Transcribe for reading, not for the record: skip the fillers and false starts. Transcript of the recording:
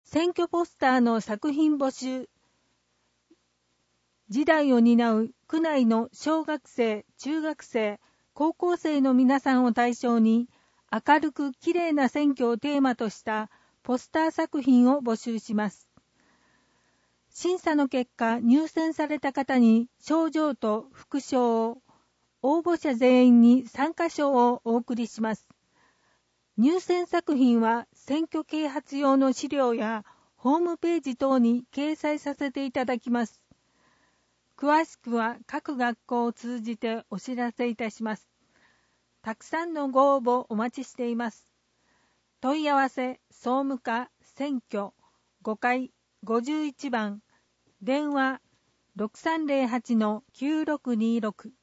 選挙ポスターの作品募集。時代を担う区内の小学生、中学生、高校生の皆さんを対象に、明るくきれいな選挙をテーマとしたポスター作品を募集します。審査の結果、入選された方に賞状と副賞を、応募者全員に参加賞をお送りします。入選作品は選挙啓発用の資料やホームページ等に掲載させていただきます。詳しくは各学校を通じてお知らせいたします。たくさんのご応募お待ちしています。問い合わせ総務課選挙5階51番電話 6308-9626